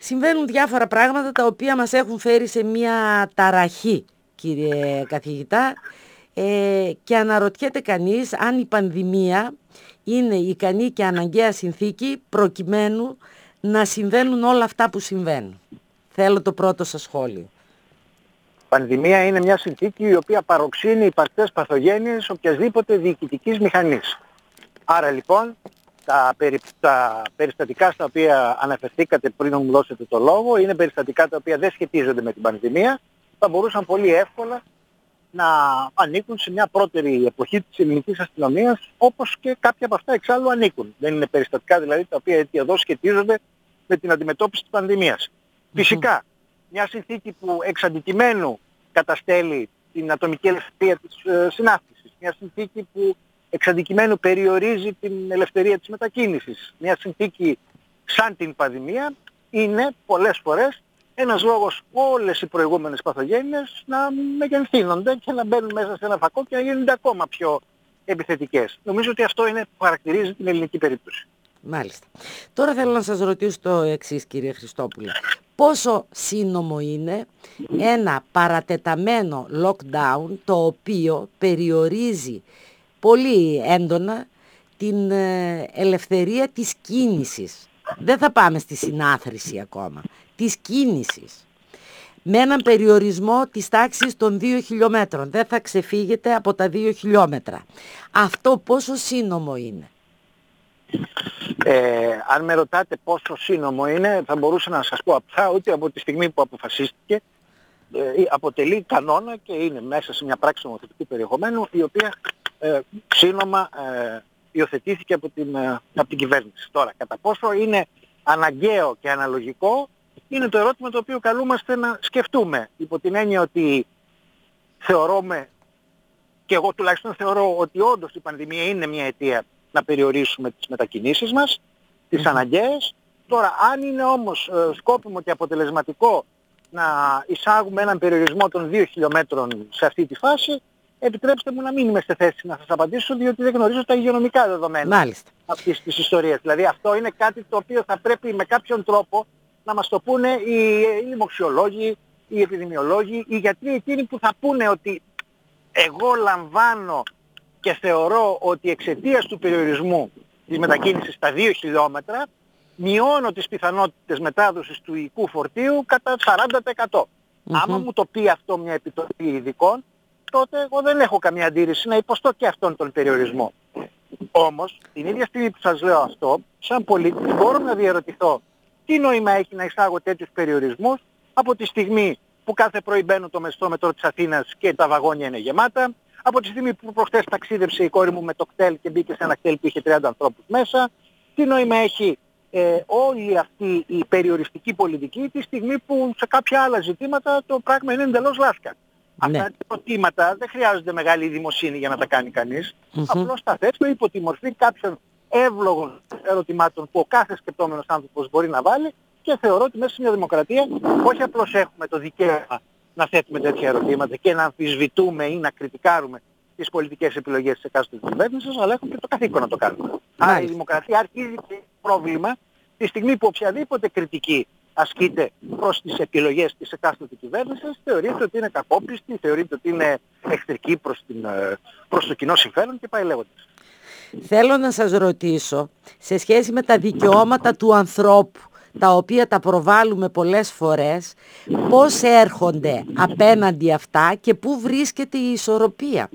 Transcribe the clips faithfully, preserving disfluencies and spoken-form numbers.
Συμβαίνουν διάφορα πράγματα τα οποία μας έχουν φέρει σε μια ταραχή, κύριε καθηγητά, ε, και αναρωτιέται κανείς αν η πανδημία είναι ικανή και αναγκαία συνθήκη προκειμένου να συμβαίνουν όλα αυτά που συμβαίνουν. Θέλω το πρώτο σας σχόλιο. Πανδημία είναι μια συνθήκη η οποία παροξύνει υπαρκτές παθογένειες οποιασδήποτε διοικητικής μηχανής. Άρα λοιπόν τα, περι, τα περιστατικά στα οποία αναφερθήκατε πριν να μου δώσετε το λόγο είναι περιστατικά τα οποία δεν σχετίζονται με την πανδημία, θα μπορούσαν πολύ εύκολα να ανήκουν σε μια πρώτερη εποχή της ελληνικής αστυνομίας, όπως και κάποια από αυτά εξάλλου ανήκουν. Δεν είναι περιστατικά δηλαδή τα οποία εδώ σχετίζονται με την αντιμετώπιση της πανδημίας. Mm-hmm. Φυσικά, μια συνθήκη που εξ αντικειμένου καταστέλει την ατομική ελευθερία της ε, συνάφτησης, μια συνθήκη που εξ αντικειμένου περιορίζει την ελευθερία της μετακίνησης, μια συνθήκη σαν την πανδημία, είναι πολλές φορές ένας λόγος όλες οι προηγούμενες παθογένειες να μεγενθύνονται και να μπαίνουν μέσα σε ένα φακό και να γίνονται ακόμα πιο επιθετικές. Νομίζω ότι αυτό είναι που χαρακτηρίζει την ελληνική περίπτωση. Μάλιστα. Τώρα θέλω να σας ρωτήσω το εξής, κύριε Χριστόπουλε. Πόσο σύνομο είναι ένα παρατεταμένο lockdown το οποίο περιορίζει πολύ έντονα την ελευθερία της κίνησης. Δεν θα πάμε στη συνάθρηση ακόμα. Της κίνησης. Με έναν περιορισμό της τάξης των δύο χιλιόμετρων. Δεν θα ξεφύγετε από τα δύο χιλιόμετρα. Αυτό πόσο σύνομο είναι? Ε, αν με ρωτάτε πόσο σύνομο είναι, θα μπορούσα να σας πω απλά ότι από τη στιγμή που αποφασίστηκε ε, αποτελεί κανόνα και είναι μέσα σε μια πράξη νομοθετικού περιεχομένου η οποία ε, σύνομα ε, υιοθετήθηκε από την, ε, από την κυβέρνηση. Τώρα, κατά πόσο είναι αναγκαίο και αναλογικό είναι το ερώτημα το οποίο καλούμαστε να σκεφτούμε, υπό την έννοια ότι θεωρούμε, και εγώ τουλάχιστον θεωρώ, ότι όντως η πανδημία είναι μια αιτία να περιορίσουμε τις μετακινήσεις μας, τις αναγκαίες. Τώρα, αν είναι όμως ε, σκόπιμο και αποτελεσματικό να εισάγουμε έναν περιορισμό των δύο χιλιόμετρων σε αυτή τη φάση, επιτρέψτε μου να μην είμαι σε θέση να σας απαντήσω, διότι δεν γνωρίζω τα υγειονομικά δεδομένα Μάλιστα. αυτής της ιστορίας. Δηλαδή αυτό είναι κάτι το οποίο θα πρέπει με κάποιον τρόπο να μας το πούνε οι, οι λοιμοξιολόγοι, οι επιδημιολόγοι, οι γιατροί εκείνοι που θα πούνε ότι εγώ λαμβάνω και θεωρώ ότι εξαιτίας του περιορισμού της μετακίνησης στα δύο χιλιόμετρα μειώνω τις πιθανότητες μετάδοσης του ιικού φορτίου κατά σαράντα τοις εκατό. Mm-hmm. Άμα μου το πει αυτό μια επιτροπή ειδικών, τότε εγώ δεν έχω καμία αντίρρηση να υποστώ και αυτόν τον περιορισμό. Όμως, την ίδια στιγμή που σας λέω αυτό, σαν πολίτης μπορώ να διαρωτηθώ τι νόημα έχει να εισάγω τέτοιους περιορισμούς από τη στιγμή που κάθε πρωί μπαίνω το μεσό μετρό της Αθήνας και τα βαγόνια είναι γεμάτα, από τη στιγμή που προχθές ταξίδεψε η κόρη μου με το κτέλ και μπήκε σε ένα κτέλ που είχε τριάντα ανθρώπους μέσα, τι νόημα έχει ε, όλη αυτή η περιοριστική πολιτική τη στιγμή που σε κάποια άλλα ζητήματα το πράγμα είναι εντελώς λάσκα. Ναι. Αυτά τα ερωτήματα δεν χρειάζονται μεγάλη δημοσύνη για να τα κάνει κανείς. Mm-hmm. Απλώς τα θέτω υπό τη μορφή κάποιων εύλογων ερωτημάτων που ο κάθε σκεπτόμενος άνθρωπος μπορεί να βάλει και θεωρώ ότι μέσα σε μια δημοκρατία όχι απλώς έχουμε το δικαίωμα να θέτουμε τέτοια ερωτήματα και να αμφισβητούμε ή να κριτικάρουμε τις πολιτικές επιλογές της εκάστοτε κυβέρνησης, αλλά έχουμε και το καθήκον να το κάνουμε. Mm-hmm. Άρα η δημοκρατία αρχίζει και πρόβλημα τη στιγμή που οποιαδήποτε κριτική ασκείται προς τις επιλογές της εκάστοτε κυβέρνησης, θεωρείται ότι είναι κακόπιστη, θεωρείται ότι είναι εχθρική προς, την, προς το κοινό συμφέρον και πάει λέγοντας. Θέλω να σας ρωτήσω, σε σχέση με τα δικαιώματα του ανθρώπου, τα οποία τα προβάλλουμε πολλές φορές, πώς έρχονται απέναντι αυτά και πού βρίσκεται η ισορροπία.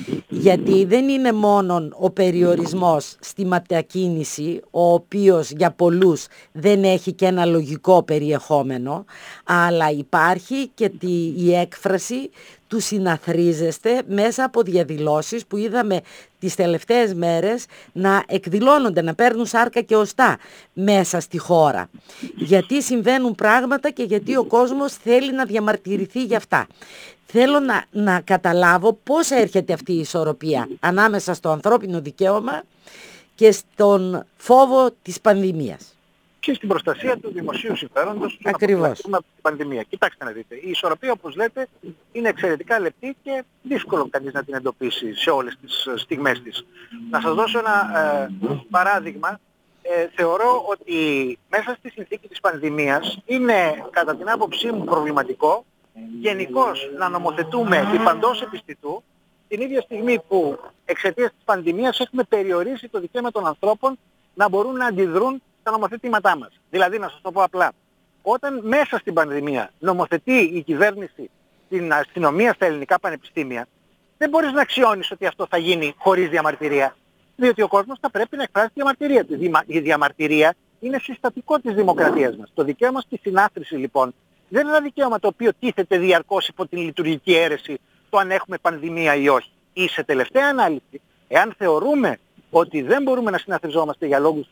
Γιατί δεν είναι μόνο ο περιορισμός στη μετακίνηση, ο οποίος για πολλούς δεν έχει και ένα λογικό περιεχόμενο, αλλά υπάρχει και η έκφραση του συναθρίζεστε μέσα από διαδηλώσεις που είδαμε τις τελευταίες μέρες να εκδηλώνονται, να παίρνουν σάρκα και οστά μέσα στη χώρα. Γιατί συμβαίνουν πράγματα και γιατί ο κόσμος θέλει να διαμαρτυρηθεί για αυτά. Θέλω να, να καταλάβω πώς έρχεται αυτή η ισορροπία ανάμεσα στο ανθρώπινο δικαίωμα και στον φόβο της πανδημίας. Και στην προστασία του δημοσίου συμφέροντος του Ακριβώς. από την πανδημία. Κοιτάξτε να δείτε, η ισορροπία όπως λέτε είναι εξαιρετικά λεπτή και δύσκολο κανείς να την εντοπίσει σε όλες τις στιγμές της. Να σας δώσω ένα ε, παράδειγμα ε, θεωρώ ότι μέσα στη συνθήκη της πανδημίας είναι κατά την άποψή μου προβληματικό γενικώς να νομοθετούμε επί παντός επιστητού την ίδια στιγμή που εξαιτίας της πανδημίας έχουμε περιορίσει το δικαίωμα των ανθρώπων να μπορούν να αντιδρούν στα νομοθετήματά μας. Δηλαδή, να σας το πω απλά, όταν μέσα στην πανδημία νομοθετεί η κυβέρνηση την αστυνομία στα ελληνικά πανεπιστήμια, δεν μπορείς να αξιώνεις ότι αυτό θα γίνει χωρίς διαμαρτυρία. Διότι ο κόσμος θα πρέπει να εκφράσει τη διαμαρτυρία του. Η διαμαρτυρία είναι συστατικό της δημοκρατίας μας. Το δικαίωμα στη συνάθρηση λοιπόν δεν είναι ένα δικαίωμα το οποίο τίθεται διαρκώς υπό την λειτουργική αίρεση το αν έχουμε πανδημία ή όχι. Ή σε τελευταία ανάλυση, εάν θεωρούμε ότι δεν μπορούμε να συναθριζόμαστε για λόγους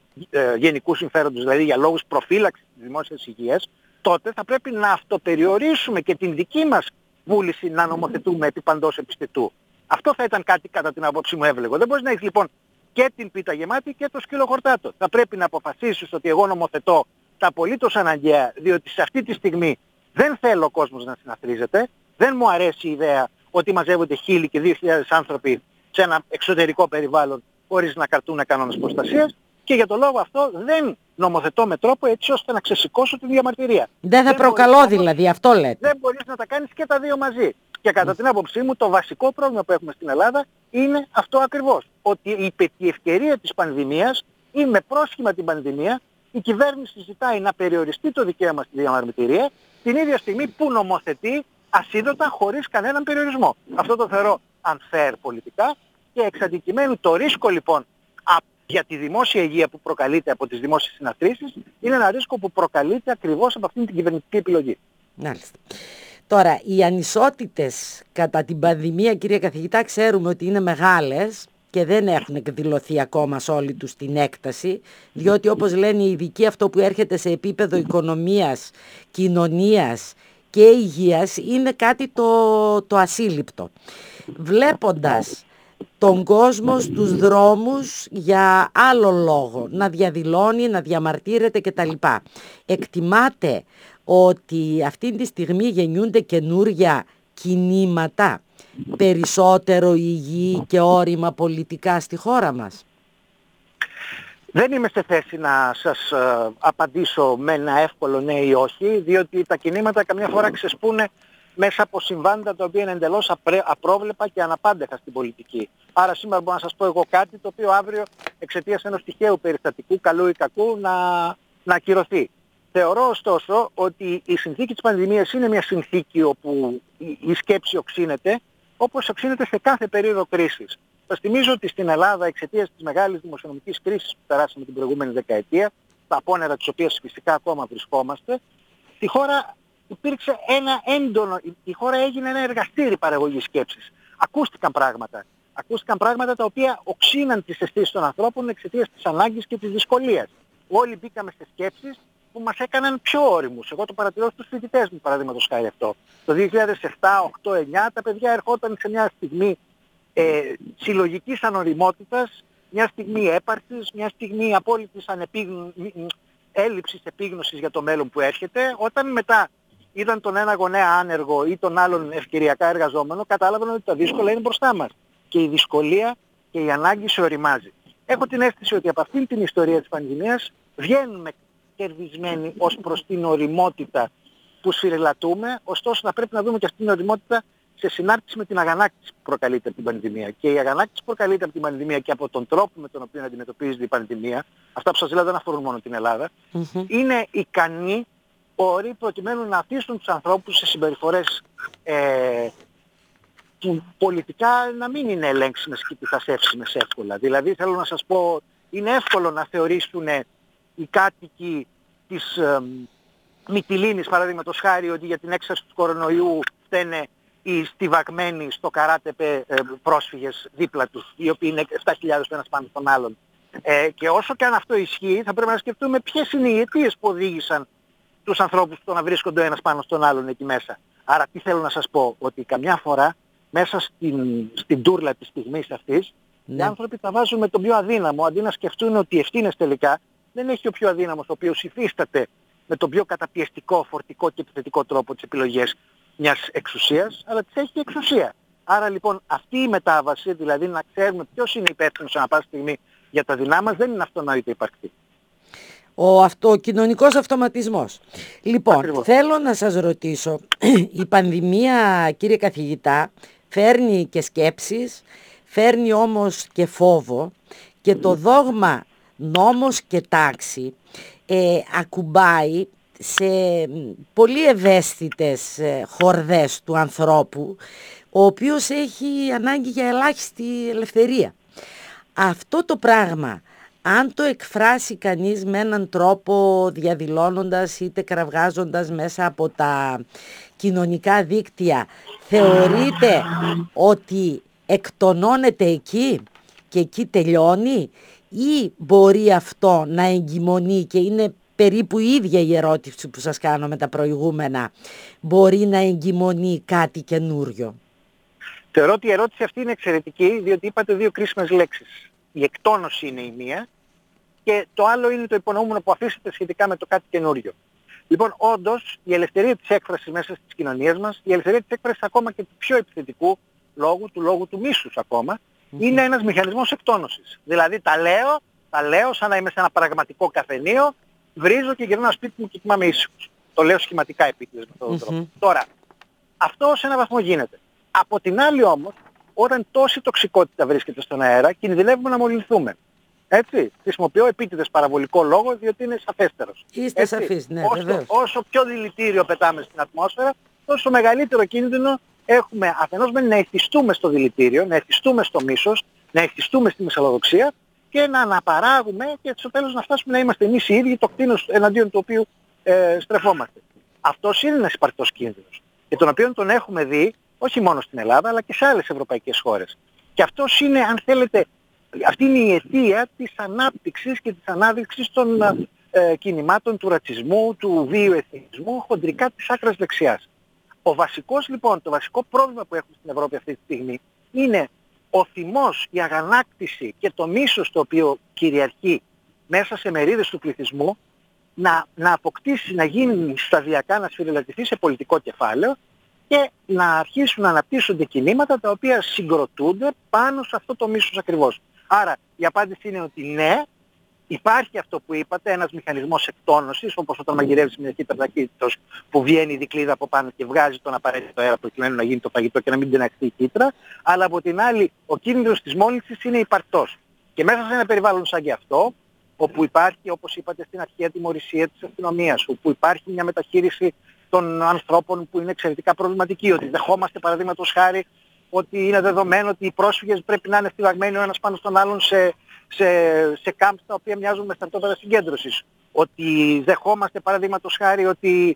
ε, γενικού συμφέροντος, δηλαδή για λόγους προφύλαξης της δημόσιας υγείας, τότε θα πρέπει να αυτοπεριορίσουμε και την δική μας βούληση να νομοθετούμε επί παντός επιστητού. Αυτό θα ήταν κάτι κατά την άποψή μου εύλογο. Δεν μπορείς να έχεις λοιπόν και την πίτα γεμάτη και το σκύλο χορτάτο. Θα πρέπει να αποφασίσεις ότι εγώ νομοθετώ τα απολύτως αναγκαία, διότι σε αυτή τη στιγμή δεν θέλω ο κόσμος να συναθρίζεται, δεν μου αρέσει η ιδέα ότι μαζεύονται χίλιοι και δύο χιλιάδες άνθρωποι σε ένα εξωτερικό περιβάλλον χωρίς να κρατούν κανόνες προστασίας και για τον λόγο αυτό δεν νομοθετώ με τρόπο έτσι ώστε να ξεσηκώσω τη διαμαρτυρία. Δεν θα δεν προκαλώ μπορείς, δηλαδή, αυτό λέτε. Δεν μπορείς να τα κάνεις και τα δύο μαζί. Και κατά την άποψή μου το βασικό πρόβλημα που έχουμε στην Ελλάδα είναι αυτό ακριβώς. Ότι υπ' τη ευκαιρία της πανδημίας ή με πρόσχημα την πανδημία η κυβέρνηση ζητάει να περιοριστεί το δικαίωμα στη διαμαρτυρία την ίδια στιγμή που νομοθετεί ασίδωτα χωρίς κανέναν περιορισμό. Αυτό το θεωρώ unfair πολιτικά και εξ αντικειμένου το ρίσκο λοιπόν για τη δημόσια υγεία που προκαλείται από τις δημόσιες συναθρήσεις είναι ένα ρίσκο που προκαλείται ακριβώς από αυτήν την κυβερνητική επιλογή. Μάλιστα. Τώρα, οι ανισότητες κατά την πανδημία, κύριε καθηγητά, ξέρουμε ότι είναι μεγάλες και δεν έχουν εκδηλωθεί ακόμα σε όλη τους την έκταση, διότι όπως λένε οι ειδικοί, αυτό που έρχεται σε επίπεδο οικονομίας, κοινωνίας και υγείας είναι κάτι το, το ασύλληπτο. Βλέποντας τον κόσμο στους δρόμους για άλλο λόγο, να διαδηλώνει, να διαμαρτύρεται κτλ. Εκτιμάτε ότι αυτή τη στιγμή γεννιούνται καινούρια κινήματα περισσότερο υγιή και όρημα πολιτικά στη χώρα μας? Δεν είμαι σε θέση να σας ε, απαντήσω με ένα εύκολο ναι ή όχι, διότι τα κινήματα καμιά φορά ξεσπούν μέσα από συμβάντα τα οποία είναι εντελώς απρέ, απρόβλεπα και αναπάντεχα στην πολιτική. Άρα σήμερα μπορώ να σας πω εγώ κάτι το οποίο αύριο εξαιτίας ενός τυχαίου περιστατικού, καλού ή κακού, να, να ακυρωθεί. Θεωρώ ωστόσο ότι η συνθήκη της πανδημίας είναι μια συνθήκη όπου η, η σκέψη οξύνεται, όπως οξύνεται σε κάθε περίοδο κρίσης. Σας θυμίζω ότι στην Ελλάδα εξαιτίας της μεγάλης δημοσιονομικής κρίσης που περάσαμε την προηγούμενη δεκαετία, τα απόνερα της οποίας φυσικά ακόμα βρισκόμαστε, στη χώρα υπήρξε ένα έντονο, η χώρα έγινε ένα εργαστήρι παραγωγής σκέψης. Ακούστηκαν πράγματα. Ακούστηκαν πράγματα τα οποία οξύναν τις αισθήσεις των ανθρώπων εξαιτίας της ανάγκης και της δυσκολίας. Όλοι μπήκαμε σε σκέψεις που μας έκαναν πιο όριμους. Εγώ το παρατηρώ στους φοιτητές μου, παραδείγματος χάρη αυτό. Το δύο χιλιάδες επτά, οκτώ, εννιά τα παιδιά ερχόταν σε μια στιγμή ε, συλλογικής ανοριμότητας, μια στιγμή έπαρξης, μια στιγμή απόλυτης ανεπίγνω... έλλειψης επίγνωσης για το μέλλον που έρχεται, όταν μετά είδαν τον ένα γονέα άνεργο ή τον άλλον ευκαιριακά εργαζόμενο, κατάλαβαν ότι τα δύσκολα είναι μπροστά μας. Και η δυσκολία και η ανάγκη σε οριμάζει. Έχω την αίσθηση ότι από αυτήν την ιστορία της πανδημίας βγαίνουμε κερδισμένοι ως προς την οριμότητα που συρρελατούμε, ωστόσο θα πρέπει να δούμε και αυτή την οριμότητα σε συνάρτηση με την αγανάκτηση που προκαλείται από την πανδημία. Και η αγανάκτηση που προκαλείται από την πανδημία και από τον τρόπο με τον οποίο αντιμετωπίζεται η πανδημία, αυτά που σας λέω δεν αφορούν μόνο την Ελλάδα, mm-hmm. είναι ικανοί όροι προκειμένου να αφήσουν τους ανθρώπους σε συμπεριφορές ε, που πολιτικά να μην είναι ελέγξιμες και πιθασεύσιμες εύκολα. Δηλαδή θέλω να σας πω, είναι εύκολο να θεωρήσουν οι κάτοικοι της ε, Μυτιλήνης παραδείγματος χάρη ότι για την έξαρση του κορονοϊού φταίνε οι στιβαγμένοι στο καράτεπε ε, πρόσφυγες δίπλα τους, οι οποίοι είναι επτά χιλιάδες ο ένας πάνω στον άλλον. Ε, και όσο και αν αυτό ισχύει θα πρέπει να σκεφτούμε ποιες είναι οι αιτίες που οδήγησαν τους ανθρώπους στο να βρίσκονται ο ένας πάνω στον άλλον εκεί μέσα. Άρα τι θέλω να σας πω, ότι καμιά φορά μέσα στην, στην τούρλα της στιγμής αυτής ναι. οι άνθρωποι τα βάζουν με τον πιο αδύναμο, αντί να σκεφτούν ότι οι ευθύνες τελικά δεν έχει ο πιο αδύναμος, ο οποίος υφίσταται με τον πιο καταπιεστικό, φορτικό και επιθετικό τρόπο τις επιλογές μιας εξουσίας, αλλά τις έχει η εξουσία. Άρα λοιπόν αυτή η μετάβαση, δηλαδή να ξέρουμε ποιος είναι υπεύθυνος ανά πάση στιγμή για Για τα δεινά μας δεν είναι αυτονόητο υπαρκτή. Ο αυτο, κοινωνικός αυτοματισμός. Λοιπόν, Ακριβώς. θέλω να σας ρωτήσω, η πανδημία, κύριε καθηγητά, φέρνει και σκέψεις, φέρνει όμως και φόβο, και το δόγμα νόμος και τάξη ε, ακουμπάει σε πολύ ευαίσθητες ε, χορδές του ανθρώπου, ο οποίος έχει ανάγκη για ελάχιστη ελευθερία. Αυτό το πράγμα, αν το εκφράσει κανείς με έναν τρόπο διαδηλώνοντας είτε κραυγάζοντας μέσα από τα κοινωνικά δίκτυα, θεωρείτε ότι εκτονώνεται εκεί και εκεί τελειώνει, ή μπορεί αυτό να εγκυμονεί, και είναι περίπου η ίδια η ερώτηση που σας κάνω με τα προηγούμενα, μπορεί να εγκυμονεί κάτι καινούριο? Θεωρώ ότι η ερώτηση αυτή είναι εξαιρετική, διότι είπατε δύο κρίσιμες λέξεις. Η εκτόνωση είναι η μία και το άλλο είναι το υπονοούμενο που αφήσετε σχετικά με το κάτι καινούριο. Λοιπόν, όντως, η ελευθερία της έκφρασης μέσα στις κοινωνίες μας, η ελευθερία της έκφρασης ακόμα και του πιο επιθετικού λόγου, του λόγου του μίσους ακόμα, mm-hmm. είναι ένας μηχανισμός εκτόνωσης. Δηλαδή τα λέω, τα λέω σαν να είμαι σε ένα πραγματικό καφενείο, βρίζω και γυρνάω σπίτι μου και κοιμάμαι ήσυχος. Το λέω σχηματικά επίτηδες με αυτόν τον τρόπο. Mm-hmm. Τώρα, αυτό σε έναν βαθμό γίνεται. Από την άλλη όμως, όταν τόση τοξικότητα βρίσκεται στον αέρα, κινδυνεύουμε να μολυνθούμε. Έτσι, χρησιμοποιώ επίτηδες παραβολικό λόγο, διότι είναι σαφέστερος. Είστε σαφείς, ναι, όσο, όσο πιο δηλητήριο πετάμε στην ατμόσφαιρα, τόσο μεγαλύτερο κίνδυνο έχουμε αφενός με να εθιστούμε στο δηλητήριο, να εθιστούμε στο μίσος, να εθιστούμε στη μυσαλλοδοξία και να αναπαράγουμε και στο τέλος να φτάσουμε να είμαστε εμείς οι ίδιοι το κτίνος εναντίον του οποίου ε, στρεφόμαστε. Αυτός είναι ένας υπαρκτός κίνδυνος, και τον οποίο τον έχουμε δει όχι μόνο στην Ελλάδα αλλά και σε άλλες ευρωπαϊκές χώρες. Και αυτός είναι, αν θέλετε, αυτή είναι η αιτία της ανάπτυξης και της ανάδειξης των ε, κινημάτων του ρατσισμού, του βίαιου εθνισμού, χοντρικά της άκρας δεξιάς. Ο βασικός λοιπόν, το βασικό πρόβλημα που έχουμε στην Ευρώπη αυτή τη στιγμή είναι ο θυμός, η αγανάκτηση και το μίσος το οποίο κυριαρχεί μέσα σε μερίδες του πληθυσμού να, να αποκτήσει, να γίνει σταδιακά, να σφυριλατηθεί σε πολιτικό κεφάλαιο και να αρχίσουν να αναπτύσσονται κινήματα τα οποία συγκροτούνται πάνω σε αυτό το μίσος ακριβώς. Άρα η απάντηση είναι ότι ναι, υπάρχει αυτό που είπατε, ένας μηχανισμός εκτόνωσης, όπως όταν μαγειρεύεις μια κύτταρα ταχύτητος που βγαίνει η δικλείδα από πάνω και βγάζει τον απαραίτητο αέρα προκειμένου να γίνει το φαγητό και να μην τειναχθεί η κύτταρα, αλλά από την άλλη ο κίνδυνος της μόλυνσης είναι υπαρκτός. Και μέσα σε ένα περιβάλλον σαν και αυτό, όπου υπάρχει, όπως είπατε στην αρχή, ατιμωρησία της αστυνομίας, όπου υπάρχει μια μεταχείριση των ανθρώπων που είναι εξαιρετικά προβληματική, ότι δεχόμαστε παραδείγματος χάρη ότι είναι δεδομένο ότι οι πρόσφυγες πρέπει να είναι φυλαγμένοι ο ένας πάνω στον άλλον σε, σε, σε κάμπς τα οποία μοιάζουν με στρατόπεδα συγκέντρωσης. Ότι δεχόμαστε παραδείγματος χάρη ότι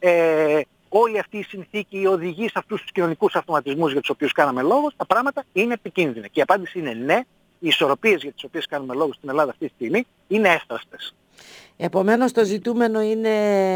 ε, όλη αυτή η συνθήκη οδηγεί σε αυτούς τους κοινωνικούς αυτοματισμούς για τους οποίους κάναμε λόγο, τα πράγματα είναι επικίνδυνα. Και η απάντηση είναι ναι, οι ισορροπίες για τις οποίες κάνουμε λόγο στην Ελλάδα αυτή τη στιγμή είναι εύθραστες. Επομένως το ζητούμενο είναι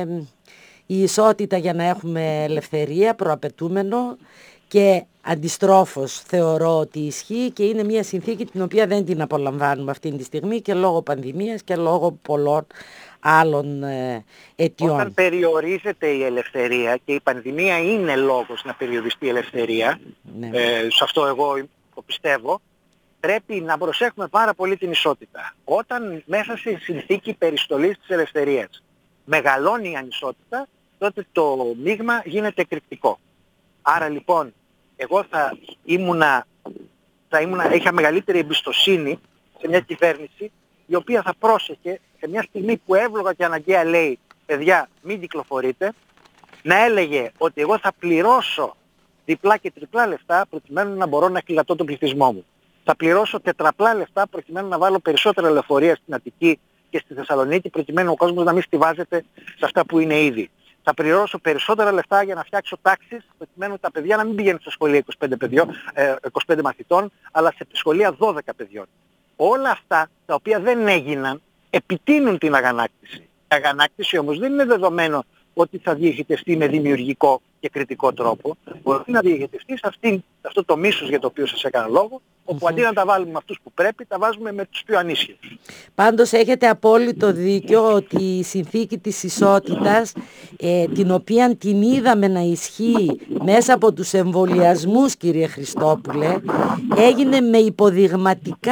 η ισότητα για να έχουμε ελευθερία, προαπαιτούμενο, και αντιστρόφως θεωρώ ότι ισχύει και είναι μια συνθήκη την οποία δεν την απολαμβάνουμε αυτή τη στιγμή και λόγω πανδημίας και λόγω πολλών άλλων ε, αιτιών. Όταν περιορίζεται η ελευθερία, και η πανδημία είναι λόγος να περιοριστεί η ελευθερία, ναι. ε, σε αυτό εγώ το πιστεύω, πρέπει να προσέχουμε πάρα πολύ την ισότητα. Όταν μέσα στη συνθήκη περιστολής της ελευθερίας μεγαλώνει η ανισότητα, τότε το μείγμα γίνεται εκρηκτικό. Άρα λοιπόν, εγώ θα ήμουνα, θα ήμουνα, είχα μεγαλύτερη εμπιστοσύνη σε μια κυβέρνηση η οποία θα πρόσεχε σε μια στιγμή που εύλογα και αναγκαία λέει παιδιά μην κυκλοφορείτε, να έλεγε ότι εγώ θα πληρώσω διπλά και τριπλά λεφτά προκειμένου να μπορώ να κλειδατώ τον πληθυσμό μου. Θα πληρώσω τετραπλά λεφτά προκειμένου να βάλω περισσότερα λεωφορεία στην Αττική και στη Θεσσαλονίκη προκειμένου ο κόσμος να μην στιβάζεται σε αυτά που είναι ήδη. Θα πληρώσω περισσότερα λεφτά για να φτιάξω τάξεις προκειμένου τα παιδιά να μην πηγαίνουν σε σχολεία είκοσι πέντε, παιδιών, είκοσι πέντε μαθητών, αλλά σε σχολεία δώδεκα παιδιών. Όλα αυτά τα οποία δεν έγιναν επιτείνουν την αγανάκτηση. Η αγανάκτηση όμως δεν είναι δεδομένο ότι θα διοχετευτεί με δημιουργικό και κριτικό τρόπο. Μπορεί να διοχετευτεί σε, αυτήν, σε αυτό το μίσος για το οποίο σας έκανα λόγο, όπου αντί να τα βάλουμε με αυτούς που πρέπει, τα βάζουμε με τους πιο ανίσχυρους. Πάντως έχετε απόλυτο δίκιο ότι η συνθήκη της ισότητας, ε, την οποία την είδαμε να ισχύει μέσα από τους εμβολιασμούς, κύριε Χριστόπουλε, έγινε με υποδειγματικά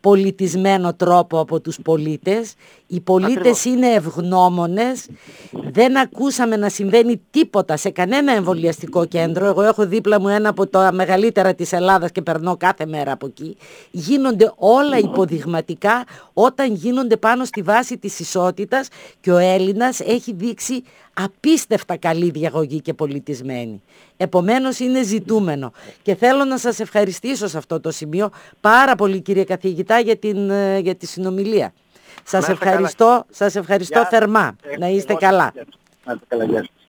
πολιτισμένο τρόπο από τους πολίτες. Οι πολίτες Ακριβώς. είναι ευγνώμονες. Δεν ακούσαμε να συμβαίνει τίποτα σε κανένα εμβολιαστικό κέντρο. Εγώ έχω δίπλα μου ένα από τα μεγαλύτερα της Ελλάδας και περνώ κάθε μέρα από εκεί. Γίνονται όλα υποδειγματικά όταν γίνονται πάνω στη βάση της ισότητας και ο Έλληνας έχει δείξει απίστευτα καλή διαγωγή και πολιτισμένη. Επομένως είναι ζητούμενο. Και θέλω να σας ευχαριστήσω σε αυτό το σημείο πάρα πολύ, κύριε καθηγητά, για, την, για τη συνομιλία. Σας ευχαριστώ, σας ευχαριστώ θερμά. Να είστε καλά. Να είστε καλά.